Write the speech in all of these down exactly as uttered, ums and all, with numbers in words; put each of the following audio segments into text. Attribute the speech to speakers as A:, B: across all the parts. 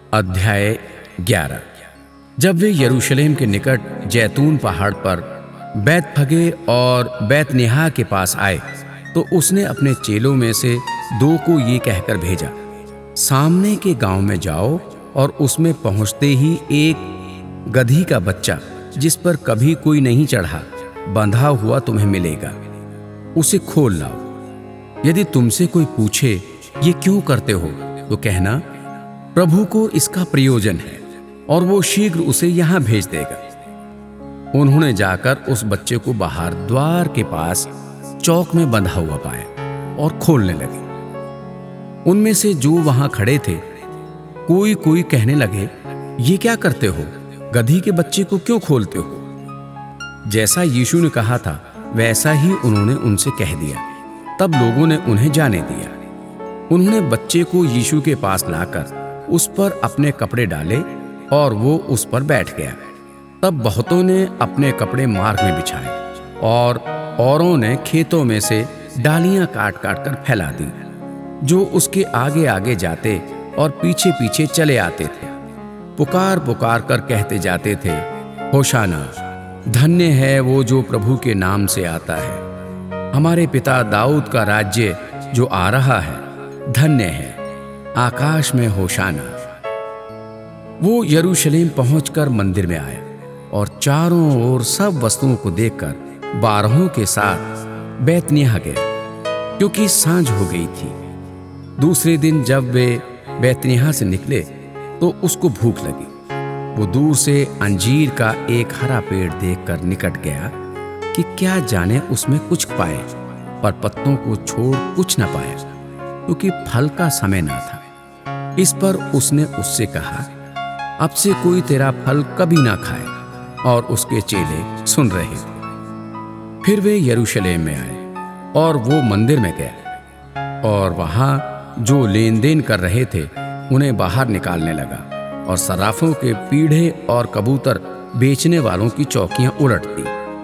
A: अध्याय ग्यारह। जब वे यरूशलेम के निकट जैतून पहाड़ पर बैतफगे और बैतनिय्याह के पास आए तो उसने अपने चेलों में से दो को ये कहकर भेजा, सामने के गांव में जाओ और उसमें पहुंचते ही एक गधी का बच्चा जिस पर कभी कोई नहीं चढ़ा बंधा हुआ तुम्हें मिलेगा, उसे खोल लाओ। यदि तुमसे कोई पूछे ये क्यों करते हो तो कहना, प्रभु को इसका प्रयोजन है और वो शीघ्र उसे यहां भेज देगा। उन्होंने जाकर उस बच्चे को बाहर द्वार के पास चौक में बंधा हुआ पाया और खोलने लगे। उनमें से जो वहां खड़े थे कोई कोई कहने लगे, ये क्या करते हो? गधी के बच्चे को क्यों खोलते हो? जैसा यीशु ने कहा था वैसा ही उन्होंने उनसे कह दिया। तब लोगों ने उन्हें जाने दिया। उन्होंने बच्चे को यीशु के पास लाकर उस पर अपने कपड़े डाले और वो उस पर बैठ गया। तब बहुतों ने अपने कपड़े मार्ग में बिछाए और औरों ने खेतों में से डालियां काट काट कर फैला दी। जो उसके आगे आगे जाते और पीछे पीछे चले आते थे पुकार पुकार कर कहते जाते थे, होशाना, धन्य है वो जो प्रभु के नाम से आता है। हमारे पिता दाऊद का राज्य जो आ रहा है, धन्य है, आकाश में होशाना। वो यरूशलेम पहुंचकर मंदिर में आया और चारों ओर सब वस्तुओं को देखकर बारहों के साथ बैतनिय्याह गया, क्योंकि सांझ हो गई थी। दूसरे दिन जब वे बैतनिय्याह से निकले तो उसको भूख लगी। वो दूर से अंजीर का एक हरा पेड़ देखकर निकट गया कि क्या जाने उसमें कुछ पाए, पर पत्तों को छोड़ कुछ न पाया, क्योंकि फल का समय न था। इस पर उसने उससे कहा, अब से कोई तेरा फल कभी ना खाए। और उसके चेले सुन रहे थे। फिर वे यरूशलेम में आए और वो मंदिर में गया और वहां जो लेन देन कर रहे थे उन्हें बाहर निकालने लगा और सराफों के पीढ़े और कबूतर बेचने वालों की चौकियां उलट दी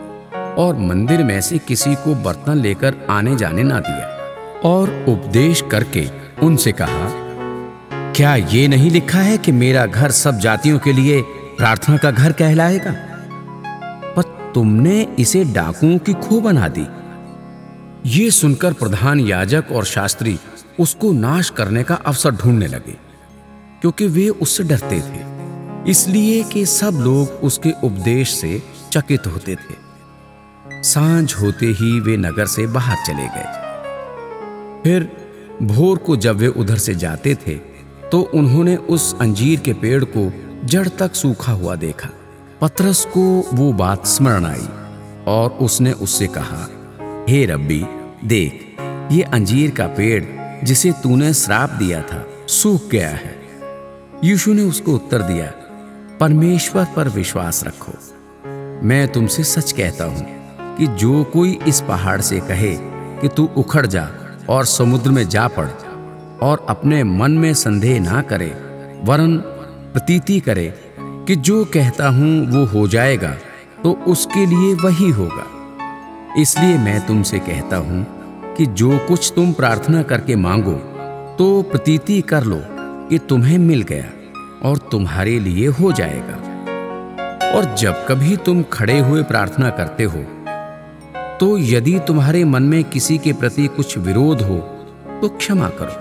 A: और मंदिर में से किसी को बर्तन लेकर आने जाने ना दिया। और उपदेश करके उनसे कहा, क्या ये नहीं लिखा है कि मेरा घर सब जातियों के लिए प्रार्थना का घर कहलाएगा? पर तुमने इसे डाकुओं की खो बना दी। ये सुनकर प्रधान याजक और शास्त्री उसको नाश करने का अवसर ढूंढने लगे, क्योंकि वे उससे डरते थे, इसलिए कि सब लोग उसके उपदेश से चकित होते थे। सांझ होते ही वे नगर से बाहर चले गए। फिर भोर को जब वे उधर से जाते थे तो उन्होंने उस अंजीर के पेड़ को जड़ तक सूखा हुआ देखा। पतरस को वो बात स्मरण आई और उसने उससे कहा, हे रब्बी, देख, ये अंजीर का पेड़ जिसे तूने श्राप दिया था सूख गया है। यीशु ने उसको उत्तर दिया, परमेश्वर पर विश्वास रखो। मैं तुमसे सच कहता हूं कि जो कोई इस पहाड़ से कहे कि तू उखड़ जा और समुद्र में जा पड़ और अपने मन में संदेह ना करे, वरन प्रतीति करे कि जो कहता हूं वो हो जाएगा, तो उसके लिए वही होगा। इसलिए मैं तुमसे कहता हूं कि जो कुछ तुम प्रार्थना करके मांगो तो प्रतीति कर लो कि तुम्हें मिल गया और तुम्हारे लिए हो जाएगा। और जब कभी तुम खड़े हुए प्रार्थना करते हो तो यदि तुम्हारे मन में किसी के प्रति कुछ विरोध हो तो क्षमा करो,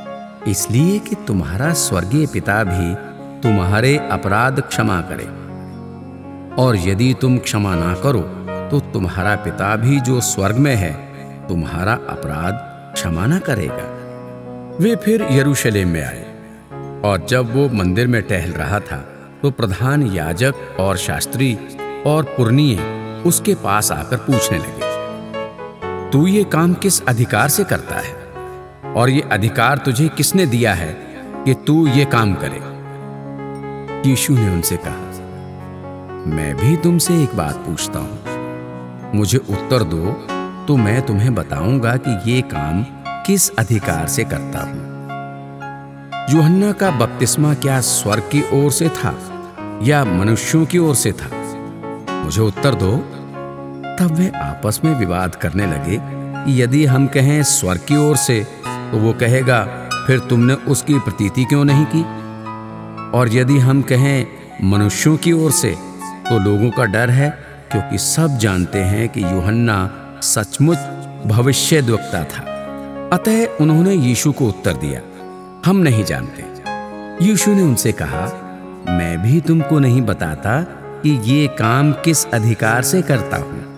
A: इसलिए कि तुम्हारा स्वर्गीय पिता भी तुम्हारे अपराध क्षमा करे। और यदि तुम क्षमा ना करो तो तुम्हारा पिता भी जो स्वर्ग में है तुम्हारा अपराध क्षमा न करेगा। वे फिर यरूशलेम में आए और जब वो मंदिर में टहल रहा था तो प्रधान याजक और शास्त्री और पुरनिये उसके पास आकर पूछने लगे, तू ये काम किस अधिकार से करता है और ये अधिकार तुझे किसने दिया है कि तू ये काम करे? यीशु ने उनसे कहा, मैं भी तुमसे एक बात पूछता हूं, मुझे उत्तर दो तो मैं तुम्हें बताऊंगा कि ये काम किस अधिकार से करता हूं। यूहन्ना का बपतिस्मा क्या स्वर्ग की ओर से था या मनुष्यों की ओर से था? मुझे उत्तर दो। तब वे आपस में विवाद करने लगे कि यदि हम कहें स्वर्ग की ओर से तो वो कहेगा, फिर तुमने उसकी प्रतीति क्यों नहीं की? और यदि हम कहें मनुष्यों की ओर से, तो लोगों का डर है, क्योंकि सब जानते हैं कि यूहन्ना सचमुच भविष्यद्वक्ता था। अतः उन्होंने यीशु को उत्तर दिया, हम नहीं जानते। यीशु ने उनसे कहा, मैं भी तुमको नहीं बताता कि ये काम किस अधिकार से करता हूँ।